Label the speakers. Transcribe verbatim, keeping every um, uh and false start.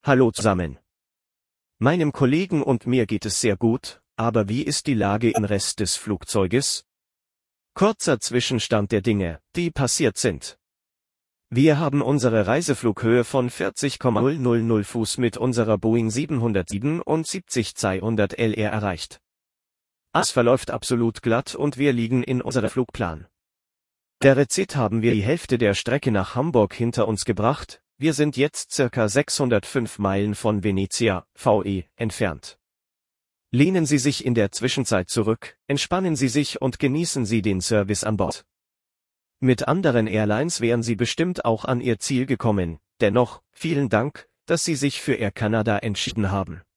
Speaker 1: Hallo zusammen. Meinem Kollegen und mir geht es sehr gut, aber wie ist die Lage im Rest des Flugzeuges? Kurzer Zwischenstand der Dinge, die passiert sind. Wir haben unsere Reiseflughöhe von vierzig Komma null null null Fuß mit unserer Boeing siebenhundertsiebenundsiebzig zweihundert L R erreicht. Alles verläuft absolut glatt und wir liegen in unserem Flugplan. Derzeit haben wir die Hälfte der Strecke nach Hamburg hinter uns gebracht. Wir sind jetzt circa sechshundertfünf Meilen von Venezia, V E, entfernt. Lehnen Sie sich in der Zwischenzeit zurück, entspannen Sie sich und genießen Sie den Service an Bord. Mit anderen Airlines wären Sie bestimmt auch an Ihr Ziel gekommen, dennoch, vielen Dank, dass Sie sich für Air Canada entschieden haben.